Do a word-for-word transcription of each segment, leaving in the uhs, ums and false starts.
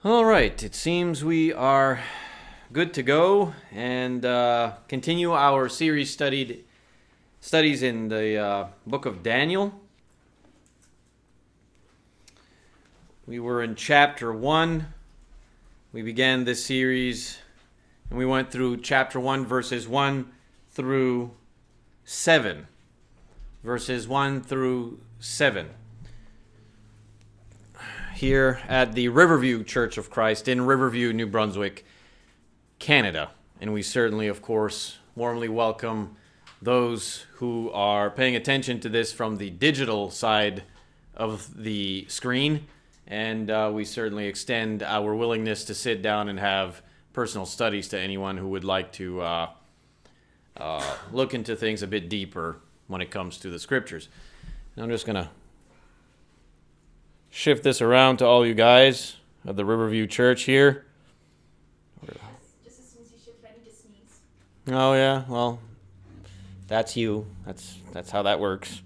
All right, it seems we are good to go and uh, continue our series studied studies in the uh, book of Daniel. We were in chapter one. We began this series and we went through chapter one, verses one through seven. Verses one through seven. Here at the Riverview Church of Christ in Riverview, New Brunswick, Canada. And we certainly, of course, warmly welcome those who are paying attention to this from the digital side of the screen. And uh, we certainly extend our willingness to sit down and have personal studies to anyone who would like to uh, uh, look into things a bit deeper when it comes to the scriptures. And I'm just going to shift this around to all you guys of the Riverview Church here. Just as soon as you shift, I need to sneeze. Oh yeah, well, that's you. That's that's how that works.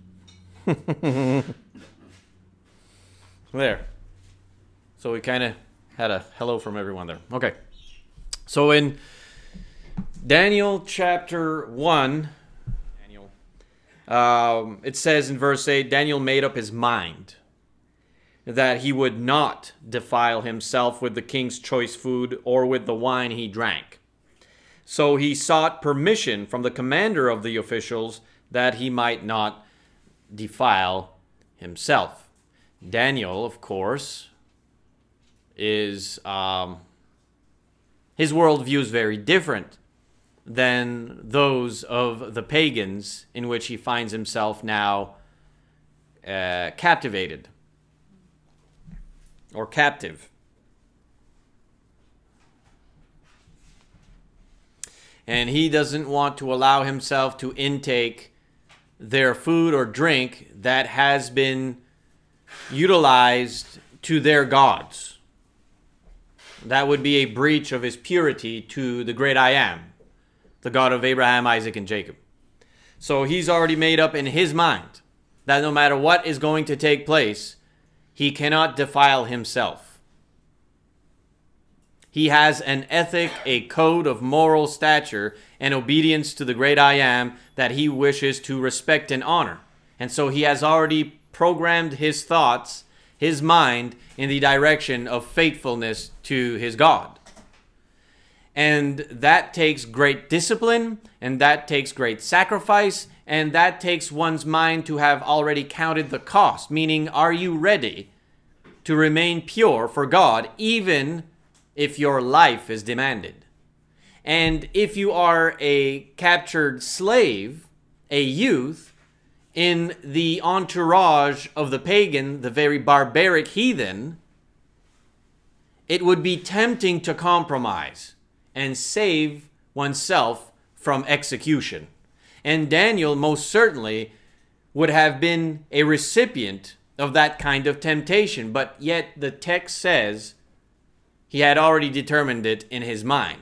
There. So we kind of had a hello from everyone there. Okay. So in Daniel chapter one, Daniel, um, it says in verse eight, Daniel made up his mind that he would not defile himself with the king's choice food or with the wine he drank. So he sought permission from the commander of the officials that he might not defile himself. Daniel, of course, is, um, his worldview is very different than those of the pagans in which he finds himself now uh, captivated. Or captive. And he doesn't want to allow himself to intake their food or drink that has been utilized to their gods. That would be a breach of his purity to the great I Am, the God of Abraham, Isaac, and Jacob. So he's already made up in his mind that no matter what is going to take place, he cannot defile himself. He has an ethic, a code of moral stature, and obedience to the great I Am that he wishes to respect and honor. And so he has already programmed his thoughts, his mind, in the direction of faithfulness to his God. And that takes great discipline, and that takes great sacrifice, and that takes one's mind to have already counted the cost, meaning, are you ready to remain pure for God, even if your life is demanded? And if you are a captured slave, a youth, in the entourage of the pagan, the very barbaric heathen, it would be tempting to compromise and save oneself from execution. And Daniel most certainly would have been a recipient of that kind of temptation, but yet the text says he had already determined it in his mind.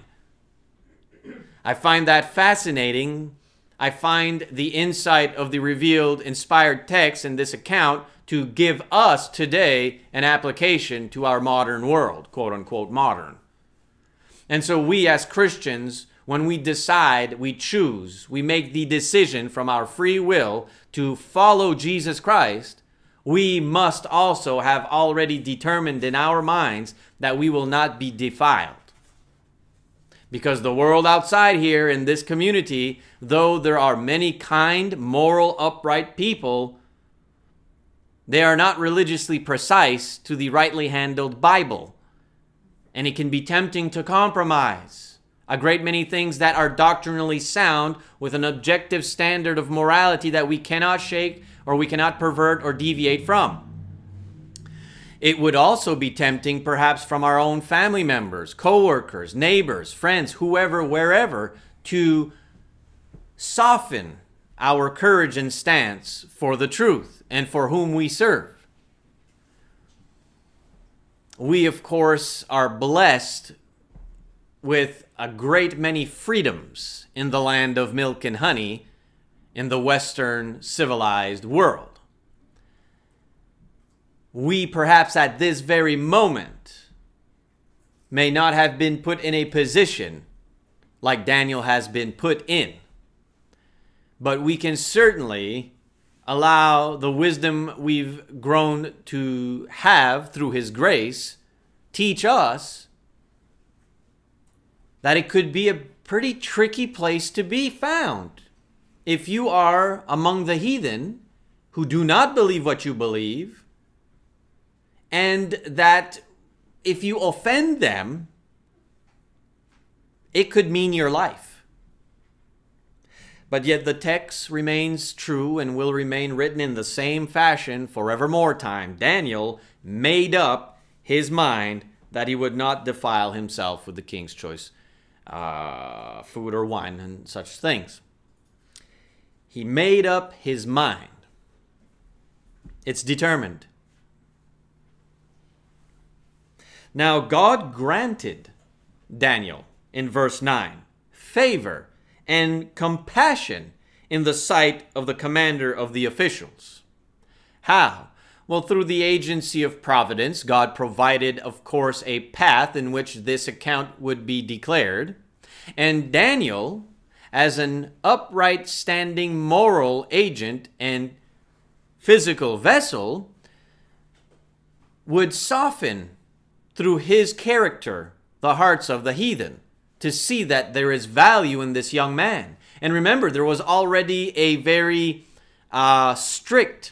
I find that fascinating. I find the insight of the revealed, inspired text in this account to give us today an application to our modern world, quote unquote modern. And so we as Christians, when we decide, we choose, we make the decision from our free will to follow Jesus Christ, we must also have already determined in our minds that we will not be defiled. Because the world outside here in this community, though there are many kind, moral, upright people, they are not religiously precise to the rightly handled Bible. And it can be tempting to compromise a great many things that are doctrinally sound with an objective standard of morality that we cannot shake or we cannot pervert or deviate from. It would also be tempting perhaps from our own family members, co-workers, neighbors, friends, whoever, wherever, to soften our courage and stance for the truth and for whom we serve. We, of course, are blessed with a great many freedoms in the land of milk and honey in the Western civilized world. We perhaps at this very moment may not have been put in a position like Daniel has been put in. But we can certainly allow the wisdom we've grown to have through his grace teach us that it could be a pretty tricky place to be found. If you are among the heathen who do not believe what you believe, and that if you offend them, it could mean your life. But yet the text remains true and will remain written in the same fashion forevermore time. Daniel made up his mind that he would not defile himself with the king's choice uh, food or wine and such things. He made up his mind. It's determined. Now God granted Daniel, in verse nine, favor and compassion in the sight of the commander of the officials. How? Well, through the agency of providence, God provided, of course, a path in which this account would be declared. And Daniel, as an upright standing moral agent and physical vessel, would soften through his character the hearts of the heathen to see that there is value in this young man. And remember, there was already a very uh, strict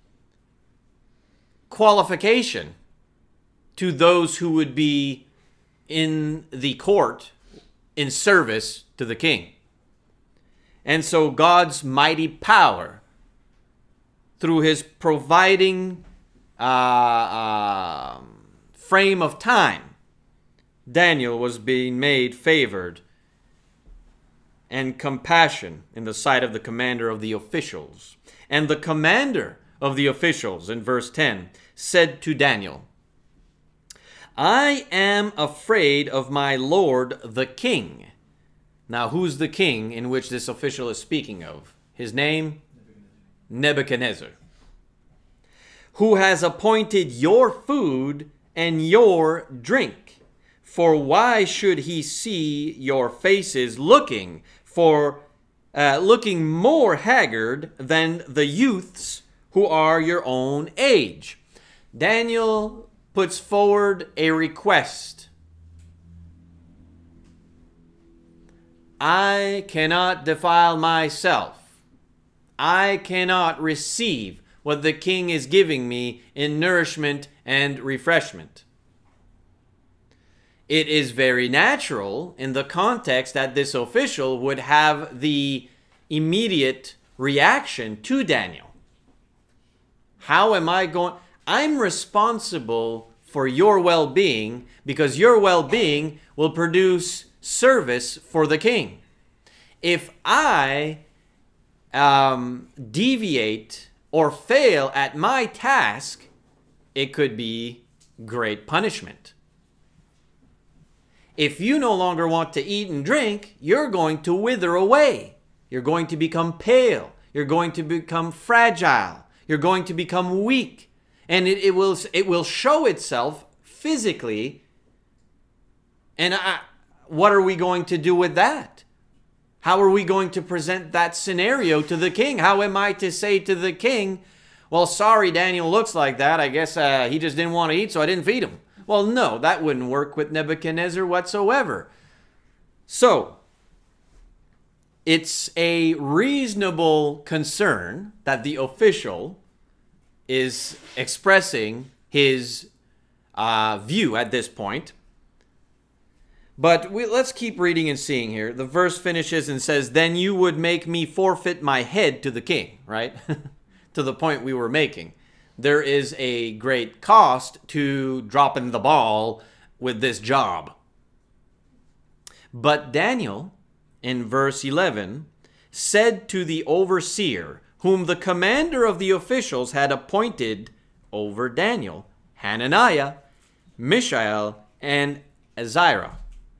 qualification to those who would be in the court in service to the king. And so God's mighty power, through his providing uh, uh, frame of time, Daniel was being made favored and compassion in the sight of the commander of the officials. And the commander of the officials, in verse ten, said to Daniel, I am afraid of my lord the king. Now, who's the king in which this official is speaking of? His name? Nebuchadnezzar. Who has appointed your food and your drink. For why should he see your faces looking for uh, looking more haggard than the youths who are your own age? Daniel puts forward a request. I cannot defile myself. I cannot receive what the king is giving me in nourishment and refreshment. It is very natural in the context that this official would have the immediate reaction to Daniel. How am I going? I'm responsible for your well-being because your well-being will produce service for the king. If I um, deviate or fail at my task, it could be great punishment. If you no longer want to eat and drink, you're going to wither away. You're going to become pale. You're going to become fragile. You're going to become weak. And it, it will it will show itself physically. And I, what are we going to do with that? How are we going to present that scenario to the king? How am I to say to the king, well, sorry, Daniel looks like that. I guess uh, he just didn't want to eat, so I didn't feed him. Well, no, that wouldn't work with Nebuchadnezzar whatsoever. So, it's a reasonable concern that the official is expressing his uh, view at this point. But we, let's keep reading and seeing here. The verse finishes and says, then you would make me forfeit my head to the king, right? To the point we were making. There is a great cost to dropping the ball with this job. But Daniel, in verse eleven, said to the overseer, whom the commander of the officials had appointed over Daniel, Hananiah, Mishael, and Azariah.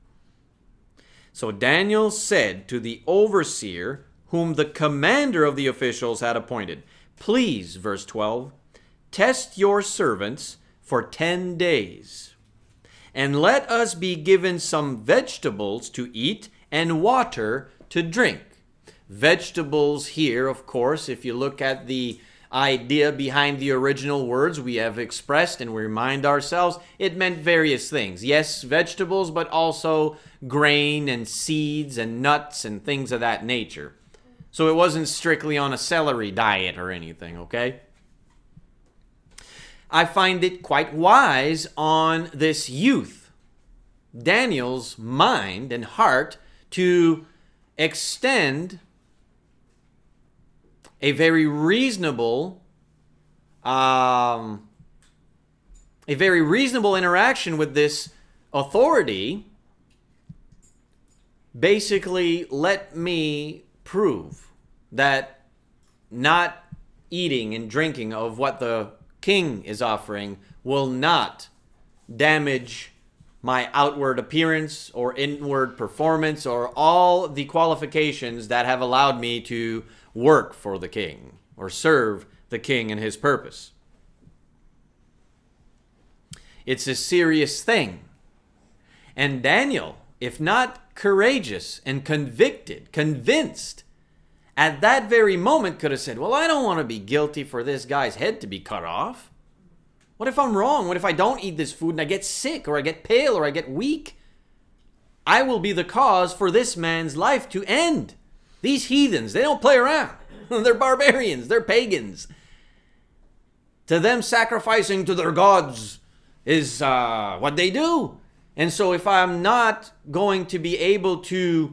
So Daniel said to the overseer, whom the commander of the officials had appointed, please, verse twelve, test your servants for ten days, and let us be given some vegetables to eat and water to drink. Vegetables here, of course, if you look at the idea behind the original words we have expressed and we remind ourselves, it meant various things. Yes, vegetables, but also grain and seeds and nuts and things of that nature. So it wasn't strictly on a celery diet or anything, okay? I find it quite wise on this youth, Daniel's mind and heart, to extend a very reasonable, um, a very reasonable interaction with this authority. Basically, let me prove that not eating and drinking of what the king is offering will not damage my outward appearance or inward performance or all the qualifications that have allowed me to work for the king or serve the king and his purpose. It's a serious thing. And Daniel, if not courageous and convicted, convinced, at that very moment could have said, well, I don't want to be guilty for this guy's head to be cut off. What if I'm wrong? What if I don't eat this food and I get sick or I get pale or I get weak? I will be the cause for this man's life to end. These heathens, they don't play around. They're barbarians. They're pagans. To them, sacrificing to their gods is uh, what they do. And so if I'm not going to be able to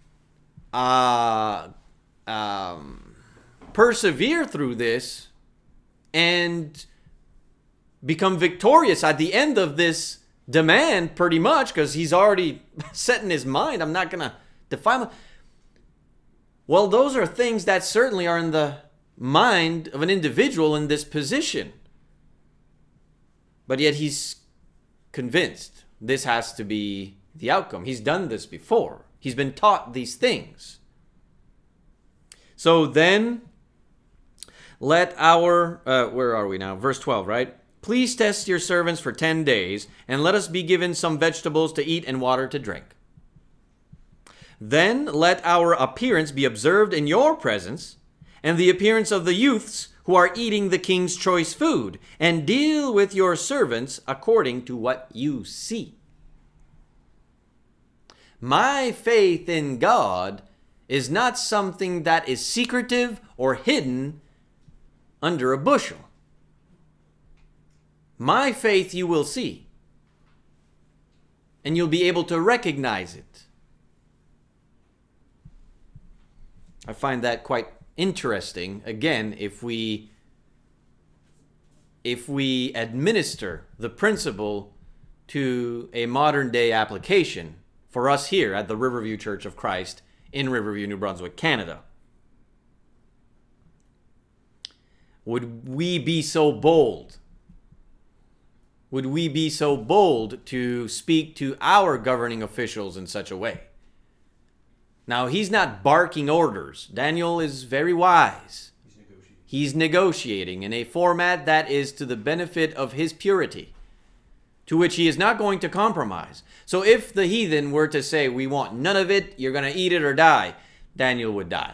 uh, um, persevere through this and become victorious at the end of this demand, pretty much, because he's already set in his mind, I'm not going to defy him. Well, those are things that certainly are in the mind of an individual in this position. But yet he's convinced this has to be the outcome. He's done this before. He's been taught these things. So then, let our, uh, where are we now? Verse twelve, right? Please test your servants for ten days, and let us be given some vegetables to eat and water to drink. Then let our appearance be observed in your presence, and the appearance of the youths who are eating the king's choice food, and deal with your servants according to what you see. My faith in God is not something that is secretive or hidden under a bushel. My faith you will see, and you'll be able to recognize it. I find that quite interesting. Again, if we if we administer the principle to a modern day application for us here at the Riverview Church of Christ in Riverview, New Brunswick, Canada. Would we be so bold? Would we be so bold to speak to our governing officials in such a way? Now, he's not barking orders. Daniel is very wise. He's negotiating. He's negotiating in a format that is to the benefit of his purity, to which he is not going to compromise. So if the heathen were to say, we want none of it, you're going to eat it or die, Daniel would die.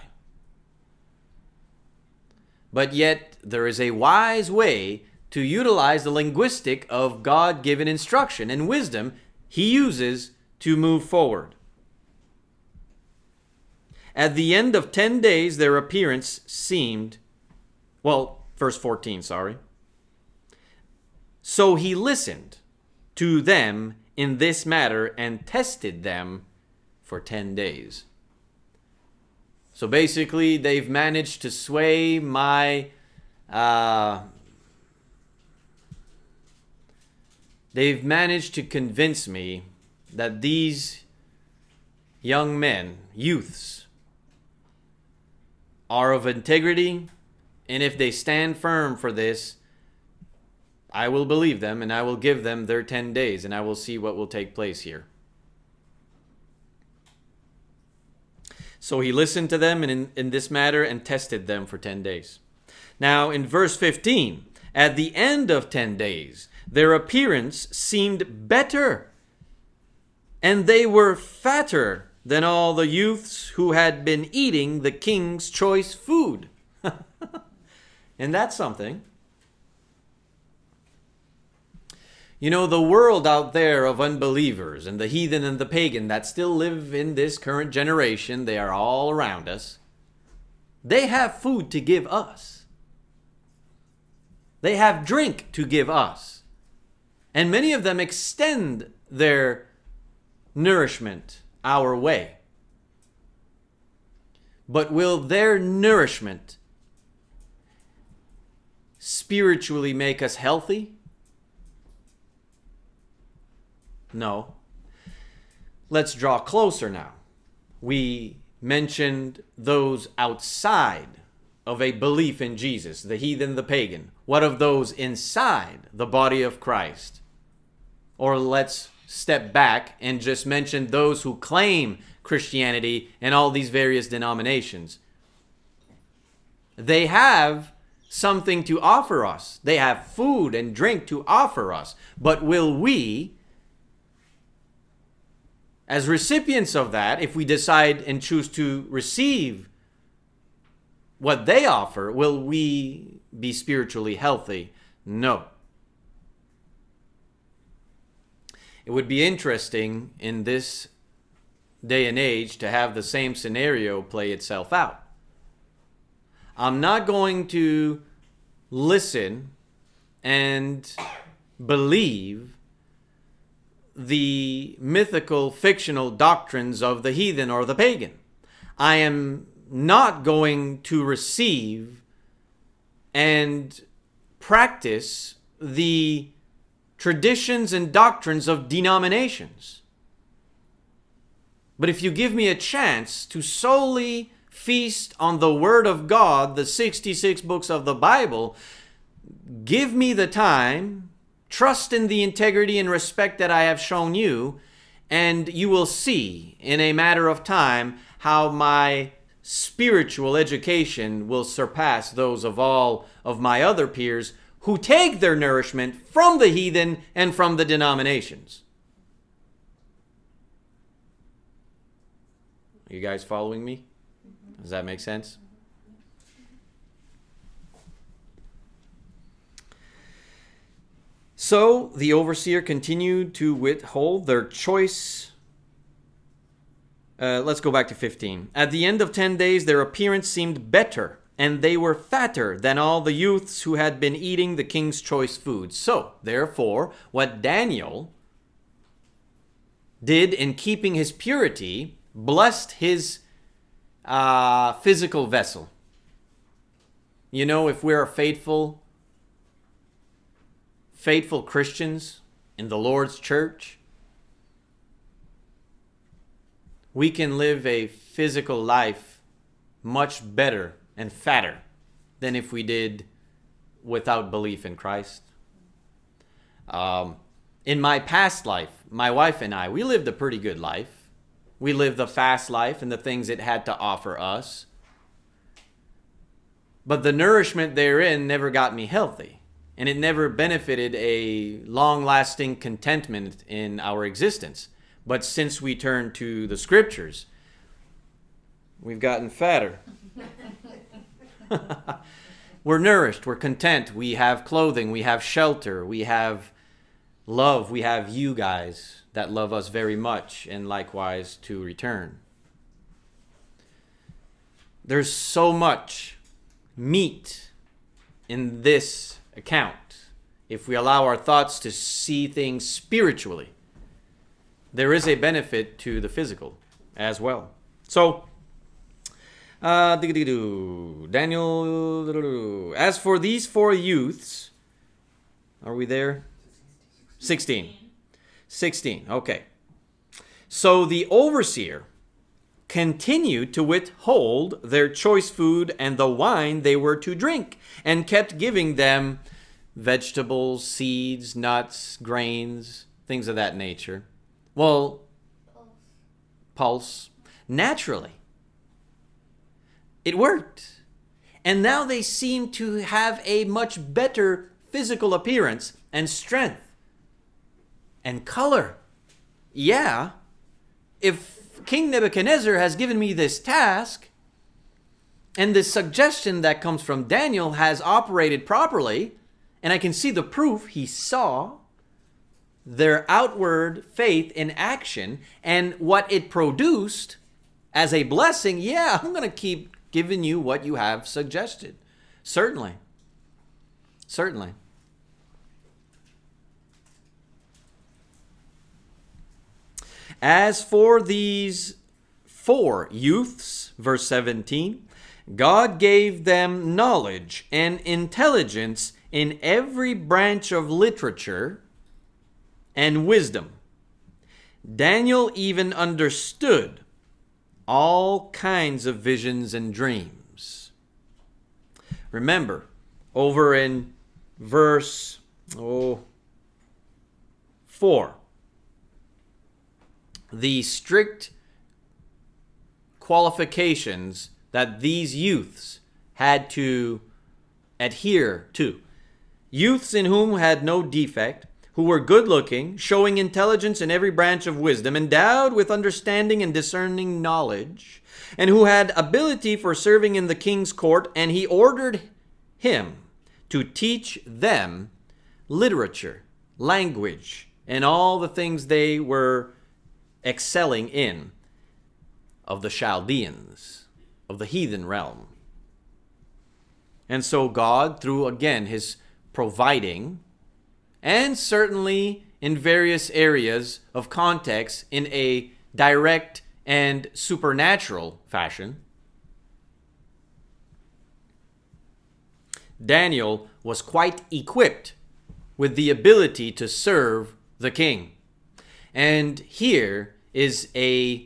But yet, there is a wise way to utilize the linguistic of God-given instruction and wisdom he uses to move forward. At the end of ten days, their appearance seemed, well, verse fourteen, sorry. So he listened to them in this matter and tested them for ten days. So basically, they've managed to sway my, uh, they've managed to convince me that these young men, youths, are of integrity, and if they stand firm for this, I will believe them, and I will give them their ten days, and I will see what will take place here. So he listened to them in, in this matter and tested them for ten days. Now, in verse fifteen, at the end of ten days, their appearance seemed better, and they were fatter than all the youths who had been eating the king's choice food. And that's something. You know, the world out there of unbelievers and the heathen and the pagan that still live in this current generation, they are all around us. They have food to give us. They have drink to give us. And many of them extend their nourishment our way. But will their nourishment spiritually make us healthy? No. Let's draw closer now. We mentioned those outside of a belief in Jesus, the heathen, the pagan. What of those inside the body of Christ? Or let's step back and just mention those who claim Christianity and all these various denominations. They have something to offer us. They have food and drink to offer us. But will we, as recipients of that, if we decide and choose to receive what they offer, will we be spiritually healthy? No. It would be interesting in this day and age to have the same scenario play itself out. I'm not going to listen and believe the mythical, fictional doctrines of the heathen or the pagan. I am not going to receive and practice the traditions and doctrines of denominations. But if you give me a chance to solely feast on the Word of God, the sixty-six books of the Bible, give me the time, trust in the integrity and respect that I have shown you, and you will see in a matter of time how my spiritual education will surpass those of all of my other peers who take their nourishment from the heathen and from the denominations. Are you guys following me? Does that make sense? So the overseer continued to withhold their choice. Uh, let's go back to fifteen. At the end of ten days, their appearance seemed better, and they were fatter than all the youths who had been eating the king's choice food. So, therefore, what Daniel did in keeping his purity blessed his uh, physical vessel. You know, if we're faithful, faithful Christians in the Lord's church, we can live a physical life much better and fatter than if we did without belief in Christ. Um, in my past life, my wife and I, we lived a pretty good life. We lived the fast life and the things it had to offer us. But the nourishment therein never got me healthy. And it never benefited a long-lasting contentment in our existence. But since we turned to the scriptures, we've gotten fatter. We're nourished, we're content, we have clothing, we have shelter, we have love, we have you guys that love us very much, and likewise to return. There's so much meat in this account. If we allow our thoughts to see things spiritually, there is a benefit to the physical as well. So, uh, Daniel, as for these four youths, are we there? sixteen. sixteen, okay. So the overseer continued to withhold their choice food and the wine they were to drink, and kept giving them vegetables, seeds, nuts, grains, things of that nature. Well, pulse. Pulse. Naturally. It worked. And now they seem to have a much better physical appearance and strength and color. Yeah, if King Nebuchadnezzar has given me this task, and this suggestion that comes from Daniel has operated properly, and I can see the proof, he saw their outward faith in action and what it produced as a blessing, yeah, I'm going to keep giving you what you have suggested. Certainly. Certainly. As for these four youths, verse seventeen, God gave them knowledge and intelligence in every branch of literature and wisdom. Daniel even understood all kinds of visions and dreams. Remember, over in verse oh, four, the strict qualifications that these youths had to adhere to. Youths in whom had no defect, who were good-looking, showing intelligence in every branch of wisdom, endowed with understanding and discerning knowledge, and who had ability for serving in the king's court, and he ordered him to teach them literature, language, and all the things they were excelling in of the Chaldeans, of the heathen realm. And so God, through again his providing, and certainly in various areas of context in a direct and supernatural fashion, Daniel was quite equipped with the ability to serve the king. And here is a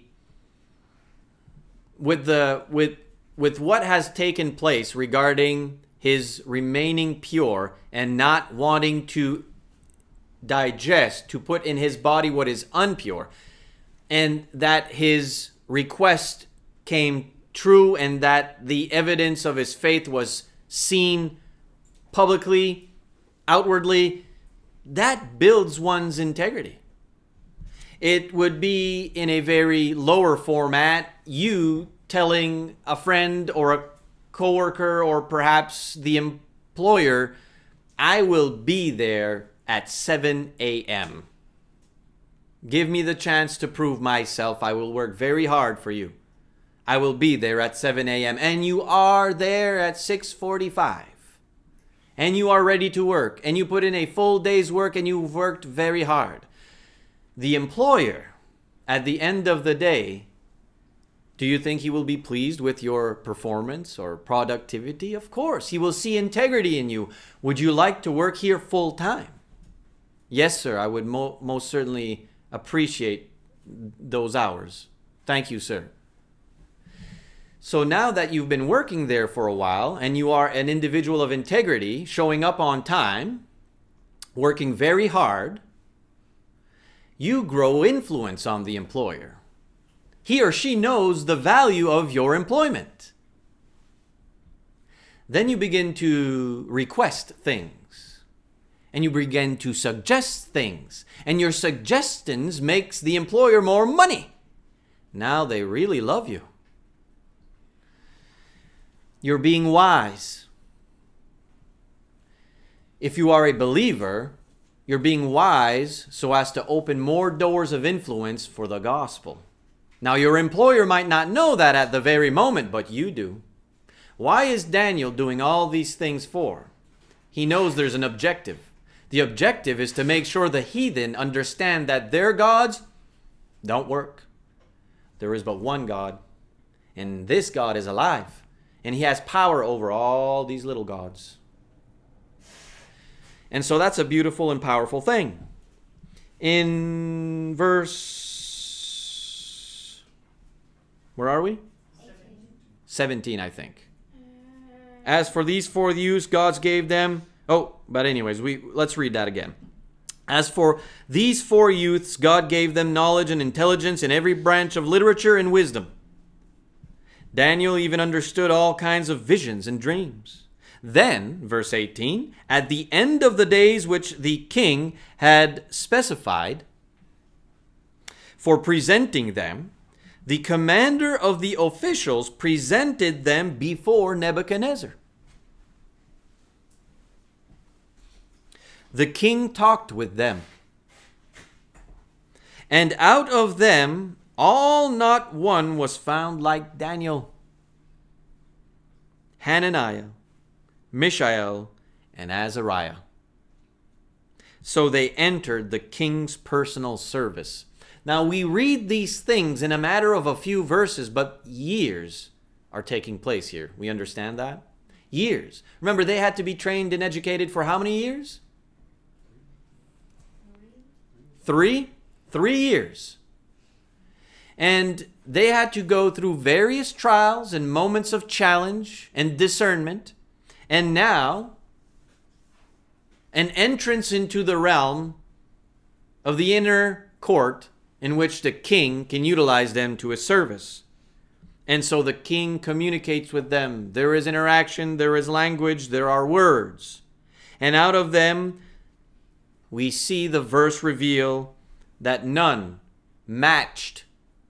with the with with what has taken place regarding his remaining pure and not wanting to digest, to put in his body what is impure, and that his request came true, and that the evidence of his faith was seen publicly, outwardly, that builds one's integrity. It would be in a very lower format, you telling a friend or a coworker or perhaps the employer, I will be there at seven a.m. Give me the chance to prove myself. I will work very hard for you. I will be there at seven a.m. And you are there at six forty-five. And you are ready to work. And you put in a full day's work and you've worked very hard. The employer, at the end of the day, do you think he will be pleased with your performance or productivity? Of course. He will see integrity in you. Would you like to work here full time? Yes, sir. I would mo- most certainly appreciate those hours. Thank you, sir. So now that you've been working there for a while and you are an individual of integrity, showing up on time, working very hard, you grow influence on the employer. He or she knows the value of your employment. Then you begin to request things. And you begin to suggest things. And your suggestions makes the employer more money. Now they really love you. You're being wise. If you are a believer, you're being wise so as to open more doors of influence for the gospel. Now, your employer might not know that at the very moment, but you do. Why is Daniel doing all these things for? He knows there's an objective. The objective is to make sure the heathen understand that their gods don't work. There is but one God, and this God is alive, and he has power over all these little gods. And so that's a beautiful and powerful thing. In verse, where are we? seventeen, I think. As for these four youths, God gave them. Oh, but anyways, we let's read that again. As for these four youths, God gave them knowledge and intelligence in every branch of literature and wisdom. Daniel even understood all kinds of visions and dreams. Then, verse eighteen, at the end of the days which the king had specified for presenting them, the commander of the officials presented them before Nebuchadnezzar. The king talked with them, and out of them all not one was found like Daniel, Hananiah, Mishael, and Azariah. So they entered the king's personal service. Now we read these things in a matter of a few verses, but years are taking place here. We understand that? Years. Remember, they had to be trained and educated for how many years? Three? Three years. And they had to go through various trials and moments of challenge and discernment. And now, an entrance into the realm of the inner court in which the king can utilize them to his service. And so the king communicates with them. There is interaction, there is language, there are words. And out of them, we see the verse reveal that none matched.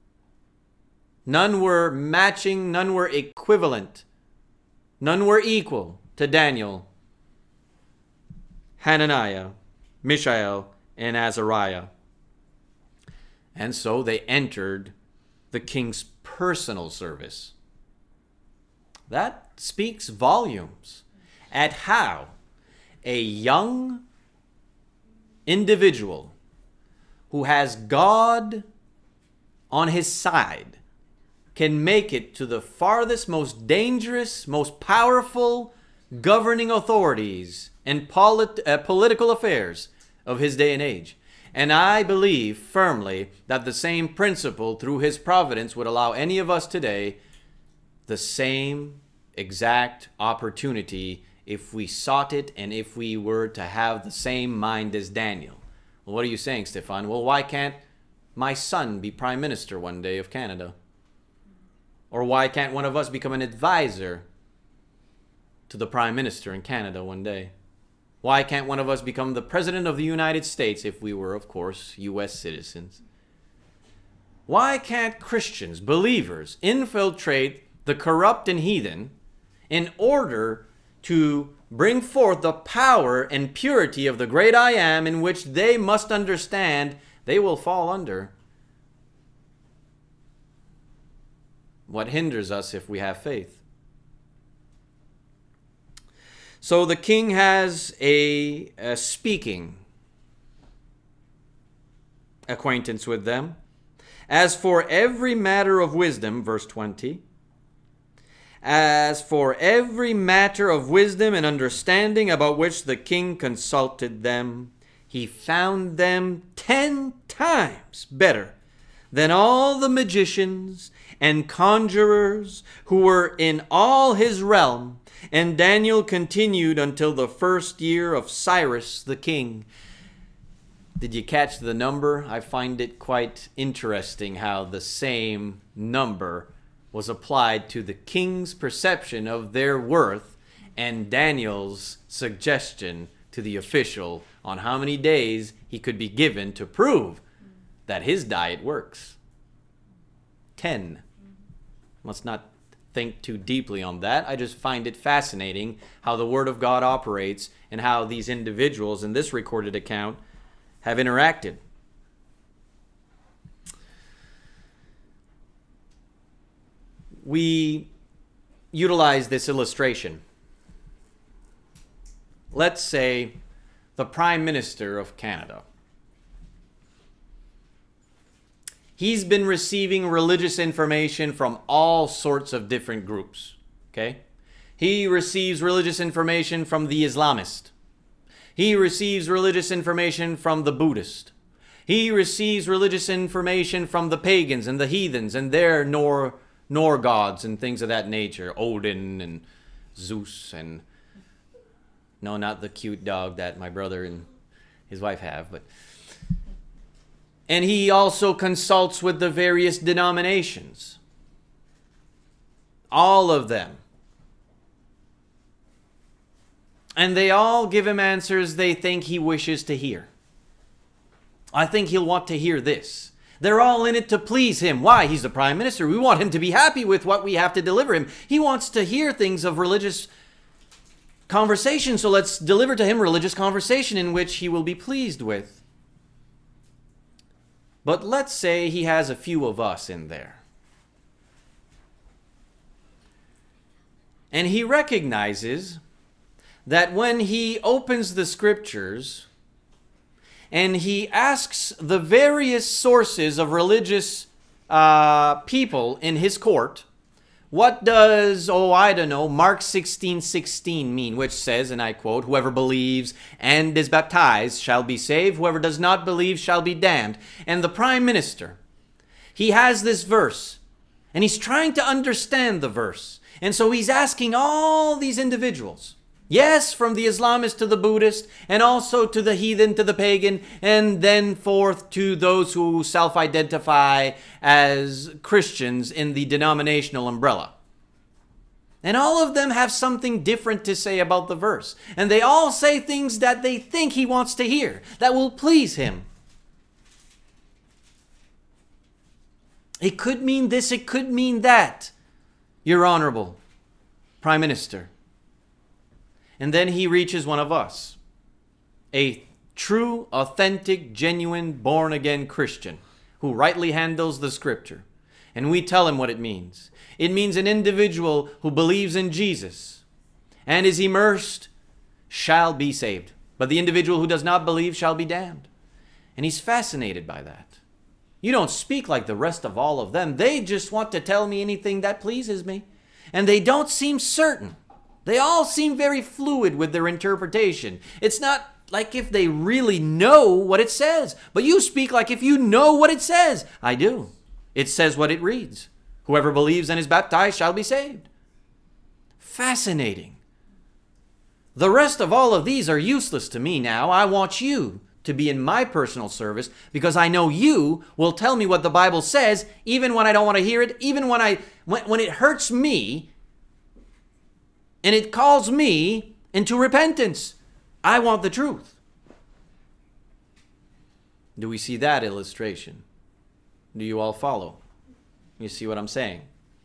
None were matching, none were equivalent. None were equal to Daniel, Hananiah, Mishael, and Azariah. And so they entered the king's personal service. That speaks volumes at how a young individual who has God on his side can make it to the farthest, most dangerous, most powerful governing authorities and polit- uh, political affairs of his day and age. And I believe firmly that the same principle through his providence would allow any of us today the same exact opportunity if we sought it and if we were to have the same mind as Daniel. Well, what are you saying, Stefan? Well, why can't my son be Prime Minister one day of Canada? Or why can't one of us become an advisor to the Prime Minister in Canada one day? Why can't one of us become the President of the United States if we were, of course, U S citizens? Why can't Christians, believers, infiltrate the corrupt and heathen in order to bring forth the power and purity of the great I Am, in which they must understand they will fall under? What hinders us if we have faith? So the king has a, a speaking acquaintance with them. As for every matter of wisdom, verse twenty, as for every matter of wisdom and understanding about which the king consulted them, he found them ten times better than all the magicians and conjurers who were in all his realm. And Daniel continued until the first year of Cyrus the king. Did you catch the number? I find it quite interesting how the same number was applied to the king's perception of their worth and Daniel's suggestion to the official on how many days he could be given to prove that his diet works. Ten. Let's not think too deeply on that. I just find it fascinating how the Word of God operates and how these individuals in this recorded account have interacted. We utilize this illustration. Let's say the Prime Minister of Canada. He's been receiving religious information from all sorts of different groups. Okay? He receives religious information from the Islamist. He receives religious information from the Buddhist. He receives religious information from the pagans and the heathens and their Nor, Nor gods and things of that nature. Odin and Zeus and... No, not the cute dog that my brother and his wife have, but... And he also consults with the various denominations. All of them. And they all give him answers they think he wishes to hear. I think he'll want to hear this. They're all in it to please him. Why? He's the prime minister. We want him to be happy with what we have to deliver him. He wants to hear things of religious conversation, so let's deliver to him religious conversation in which he will be pleased with. But let's say he has a few of us in there. And he recognizes that when he opens the scriptures and he asks the various sources of religious uh, people in his court, what does, oh, I don't know, Mark sixteen sixteen mean, which says, and I quote, "Whoever believes and is baptized shall be saved. Whoever does not believe shall be damned." And the prime minister, he has this verse, and he's trying to understand the verse. And so he's asking all these individuals, yes, from the Islamist to the Buddhist, and also to the heathen, to the pagan, and then forth to those who self-identify as Christians in the denominational umbrella. And all of them have something different to say about the verse. And they all say things that they think he wants to hear, that will please him. It could mean this, it could mean that, Your Honorable Prime Minister. And then he reaches one of us, a true, authentic, genuine, born-again Christian who rightly handles the scripture. And we tell him what it means. It means an individual who believes in Jesus and is immersed shall be saved. But the individual who does not believe shall be damned. And he's fascinated by that. You don't speak like the rest of all of them. They just want to tell me anything that pleases me. And they don't seem certain. They all seem very fluid with their interpretation. It's not like if they really know what it says. But you speak like if you know what it says. I do. It says what it reads. Whoever believes and is baptized shall be saved. Fascinating. The rest of all of these are useless to me now. I want you to be in my personal service because I know you will tell me what the Bible says even when I don't want to hear it, even when I when, when it hurts me and it calls me into repentance. I want the truth. Do we see that illustration? Do you all follow? You see what I'm saying?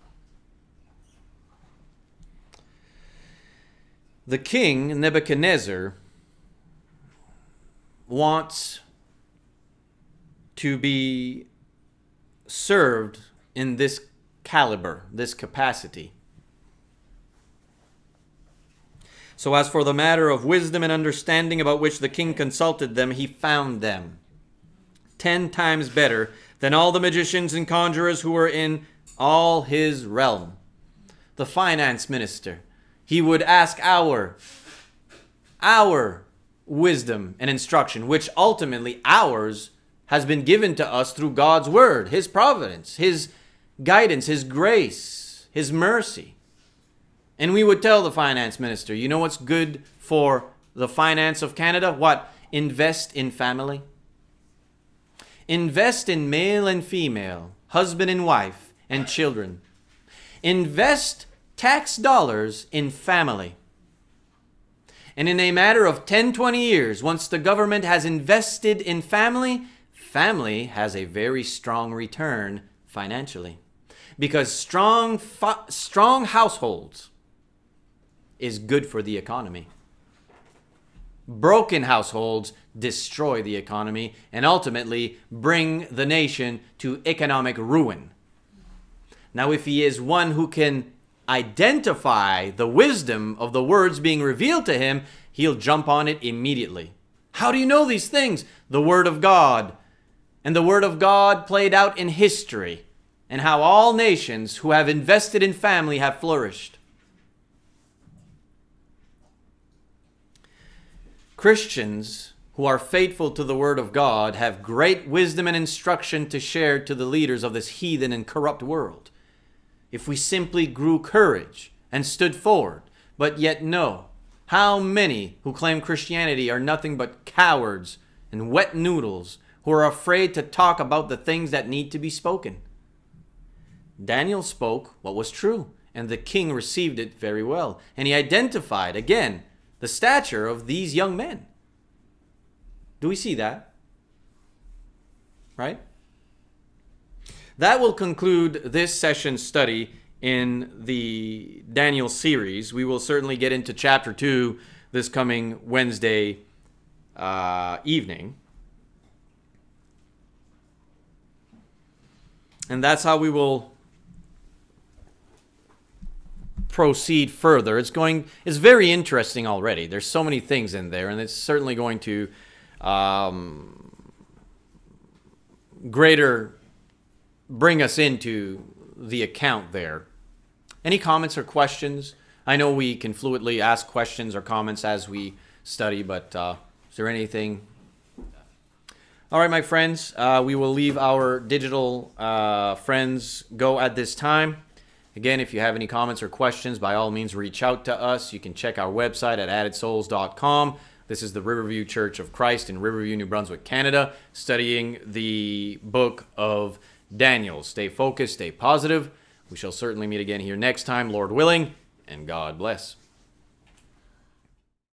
The king, Nebuchadnezzar, wants to be served in this caliber, this capacity. So as for the matter of wisdom and understanding about which the king consulted them, he found them ten times better than all the magicians and conjurers who were in all his realm. The finance minister, he would ask our, our wisdom and instruction, which ultimately ours has been given to us through God's word, his providence, his guidance, his grace, his mercy. And we would tell the finance minister, you know what's good for the finance of Canada? What? Invest in family. Invest in male and female, husband and wife, and children. Invest tax dollars in family. And in a matter of ten, twenty years, once the government has invested in family, family has a very strong return financially. Because strong, strong households is good for the economy. Broken households destroy the economy and ultimately bring the nation to economic ruin. Now, if he is one who can identify the wisdom of the words being revealed to him, he'll jump on it immediately. How do you know these things? The Word of God. And the Word of God played out in history, and how all nations who have invested in family have flourished. Christians who are faithful to the Word of God have great wisdom and instruction to share to the leaders of this heathen and corrupt world. If we simply grew courage and stood forward, but yet no, how many who claim Christianity are nothing but cowards and wet noodles who are afraid to talk about the things that need to be spoken. Daniel spoke what was true, and the king received it very well. And he identified, again, the stature of these young men. Do we see that? Right? That will conclude this session study in the Daniel series. We will certainly get into chapter two this coming Wednesday uh, evening. And that's how we will proceed further. It's going it's very interesting already. There's so many things in there, and it's certainly going to um, greater bring us into the account there. Any comments or questions? I know we can fluidly ask questions or comments as we study, but uh, is there anything? All right, my friends, uh, we will leave our digital uh, friends go at this time. Again, if you have any comments or questions, by all means, reach out to us. You can check our website at added souls dot com. This is the Riverview Church of Christ in Riverview, New Brunswick, Canada, studying the book of Daniel. Stay focused, stay positive. We shall certainly meet again here next time, Lord willing, and God bless.